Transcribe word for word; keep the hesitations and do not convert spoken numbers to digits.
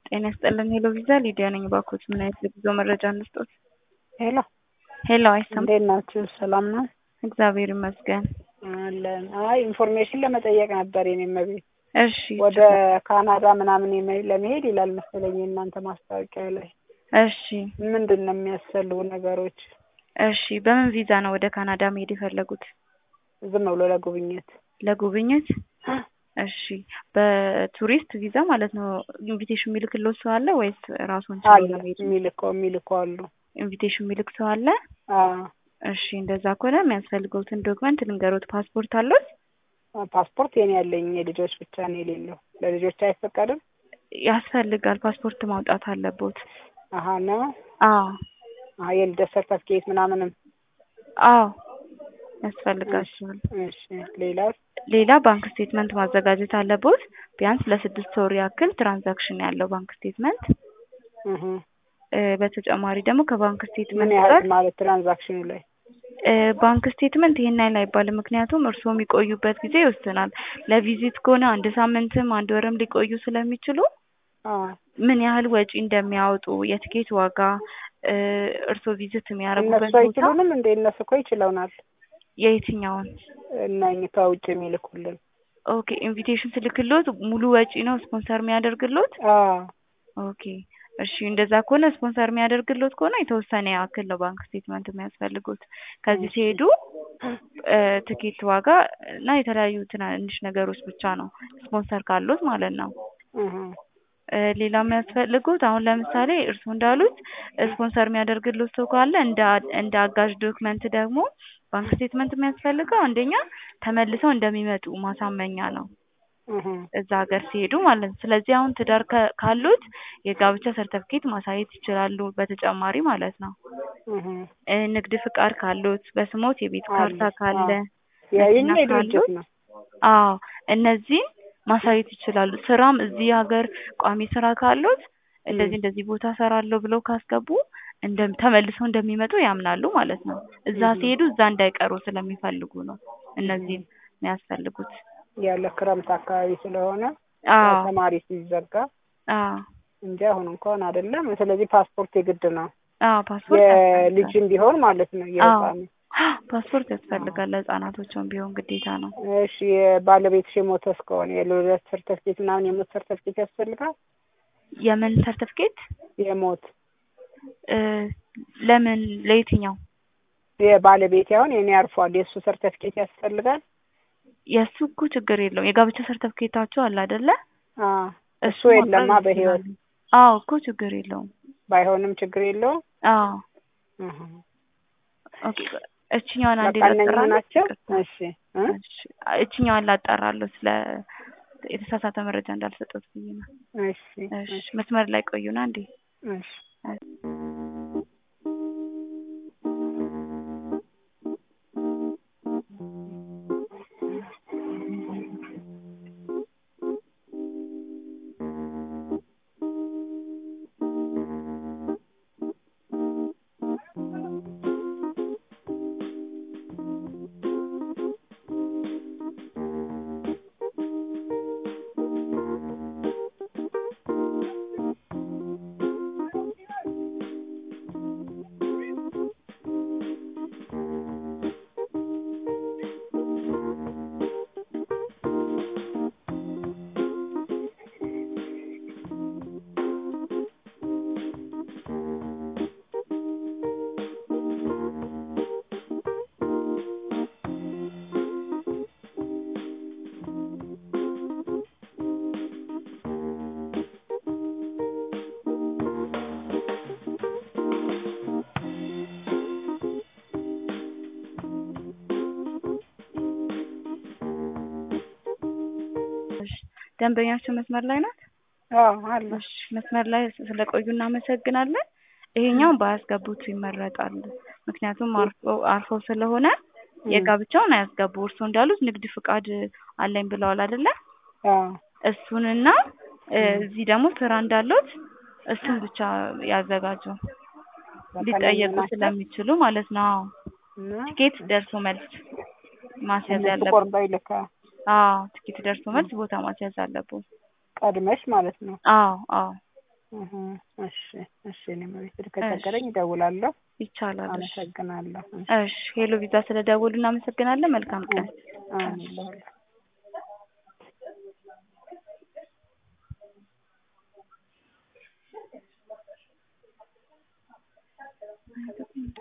ጤና ይስጥልኝ ሄሎ ቪዛ ሊዲያ ነኝ። ባኮች ምን አይነት የጉዞ መረጃ እንስጦት? ሄሎ ሄሎ አይሰማም? እንዴት ናችሁ? ሰላም ነው? እግዚአብሔር ይመስገን። አለን። አይ ኢንፎርሜሽን ለመጠየቅ ነበር የኔም ቤት እሺ ወደ ካናዳ ምናምን የመ- ለመሄድ ይላል መሰለኝ እናንተ ማስታወቂያ ላይ። እሺ ምንድን ነው የሚያስፈልጉ ነገሮች? እሺ በምን ቪዛ ነው ወደ ካናዳ መሄድ የፈለጉት? ዝም ብሎ ለጉብኝት። ለጉብኝት? እሺ በቱሪስት ቪዛ ማለት ነው። ኢንቪቴሽን የሚልክልዎት ሰው አለ ወይስ ራስዎን ችለው አለ ነው የሚሄዱት? የሚልከው የሚልከው አሉ። ኢንቪቴሽን የሚልክ ሰው አለ? አዎ እሺ እንደዛ ከሆነ የሚያስፈልገውትን ዶክመንት ልንገሮት። ፓስፖርት አለዎት? ፓስፖርት የኔ ያለኝ የልጆች ብቻ ነው የሌለው። ለልጆች አይፈቀድም? ያስፈልጋል። ፓስፖርት ማውጣት አለቦት። አሃ ነው። አዎ አዎ የልደት ሰርተፍኬት ምናምንም። አዎ ያስፈልጋቸዋል። እሺ ሌላስ? ሌላ ባንክ ስቴትመንት ማዘጋጀት አለቦት። ቢያንስ ለስድስት ወር ያክል ትራንዛክሽን ያለው ባንክ ስቴትመንት። እህ እ በተጨማሪ ደግሞ ከባንክ ምን ስቴትመንት ያህል ጋር ማለት ትራንዛክሽኑ ላይ? እ ባንክ ስቴትመንት ይሄን ያህል አይባልም። ምክንያቱም እርስዎ የሚቆዩበት ጊዜ ይወስናል። ለቪዚት ከሆነ አንድ ሳምንትም አንድ ወርም ሊቆዩ ስለሚችሉ አዎ ምን ያህል ወጪ እንደሚያወጡ የትኬት ዋጋ እ እርስዎ ቪዚት የሚያደርጉበት እነሱ ቦታ አይችሉንም እንዴ? እነሱ እኮ ይችለውናል። የየትኛውን? እና እኛ ከውጭ የሚልኩልን። ኦኬ ኢንቪቴሽን ስልክልዎት ሙሉ ወጪ ነው ስፖንሰር የሚያደርግልዎት? አዎ ኦኬ እሺ እንደዛ ከሆነ ስፖንሰር የሚያደርግልዎት ከሆነ የተወሰነ ያክል ነው ባንክ ስቴትመንት የሚያስፈልጉት። ከዚህ ሲሄዱ እ ትኬት ዋጋ እና የተለያዩ ትናንሽ ነገሮች ብቻ ነው ስፖንሰር ካለዎት ማለት ነው። እህ እ ሌላ የሚያስፈልጉት አሁን ለምሳሌ እርስዎ እንዳሉት ስፖንሰር የሚያደርግልዎት ሰው ካለ እንደ አ- እንደ አጋዥ ዶክመንት ደግሞ ባንክ ስቴትመንት የሚያስፈልገው አንደኛ ተመልሰው እንደሚመጡ ማሳመኛ ነው እህ እዛ ሀገር ሲሄዱ ማለት ነው። ስለዚህ አሁን ትዳር ከ- ካሉት የጋብቻ ሰርተፍኬት ማሳየት ይችላሉ በተጨማሪ ማለት ነው። እህ እ ንግድ ፍቃድ ካሉት፣ በስሞት የቤት ካርታ አለ። ካለ፣ ያ የኛ መኪና የድርጅት ካሉት ነው። አዎ እነዚህን ማሳየት ይችላሉ። ስራም እዚህ ሀገር ቋሚ ስራ ካሉት እንደዚህ እንደዚህ ቦታ እሰራለሁ ብለው ካስገቡ እንደ ተመልሰው እንደሚመጡ ያምናሉ ማለት ነው። እዛ ሲሄዱ እዛ እንዳይቀሩ ስለሚፈልጉ ነው እነዚህን የሚያስፈልጉት። ያለ ክረምት አካባቢ ስለሆነ አዎ ተማሪ ሲዘጋ አዎ እንጂ አሁን እንኳን አይደለም። ስለዚህ ፓስፖርት የግድ ነው። አዎ ፓስፖርት ያስፈልጋል። የልጅም ቢሆን ማለት ነው አዎ የህፃኑ። ፓስፖርት ያስፈልጋል። ለህፃናቶችም ቢሆን ግዴታ ነው። እሺ የባለቤትሽ የሞተስ ከሆነ የልደት ሰርተፍኬት ምናምን የሞት ሰርተፍኬት ያስፈልጋል? የምን ሰርተፍኬት? የሞት እ ለምን ለየትኛው? የባለቤት አሁን የኔ አርፏል የእሱ ሰርተፍኬት ያስፈልጋል? የእሱ እኮ ችግር የለውም። የጋብቻ ሰርተፍኬታቸው አለ አይደለ? አዎ እሱ እሱ የለማ ማቅረብ በህይወት። ይችላሉ። አዎ እኮ ችግር የለውም። ባይሆንም ችግር የለውም። አዎ እህ ኦኬ እችኛዋን አንዴ በቃ እነኚህ ላጣራለሁ። ናቸው። ይቅርታ። እሺ እ እሺ እችኛዋን ላጣራለሁ ስለ የተሳሳተ መረጃ እንዳልሰጠሁት ብዬ ነው። እሺ እሺ መስመር ላይ ቆዩና እንዴ። እሺ ደንበኛችን መስመር ላይ ናት? አዎ አለ። እሺ መስመር ላይ ስለቆዩ እናመሰግናለን። ይሄኛውን ባያስገቡት ይመረጣል። ምክንያቱም አርፎ አርፎ ስለሆነ የጋብቻውን አያስገቡ። እርስዎ እንዳሉት ንግድ ፍቃድ አለኝ ብለዋል አይደለ? አዎ እሱንና እ እዚህ ደግሞ ስራ እንዳሉት እሱን ብቻ ያዘጋጁ። ሊጠየቁ ስለሚችሉ ማለት ነው። አዎ ትኬት ደርሶ መልስ ማስያዝ ያለብን። ቆርጣ ይልካ። አዎ ትኬት ደርሶ መልስ ቦታ ማስያዝ አለብን። ቀድመሽ ማለት ነው። አዎ አዎ እህ እሺ እሺ እኔም ቤት ከተቸገረኝ እደውላለሁ። ይቻላል። እሺ አመሰግናለሁ። እሺ ሄሎ ቪዛ ስለደወሉ እናመሰግናለን። መልካም ቀን። አሜን ለሁሉ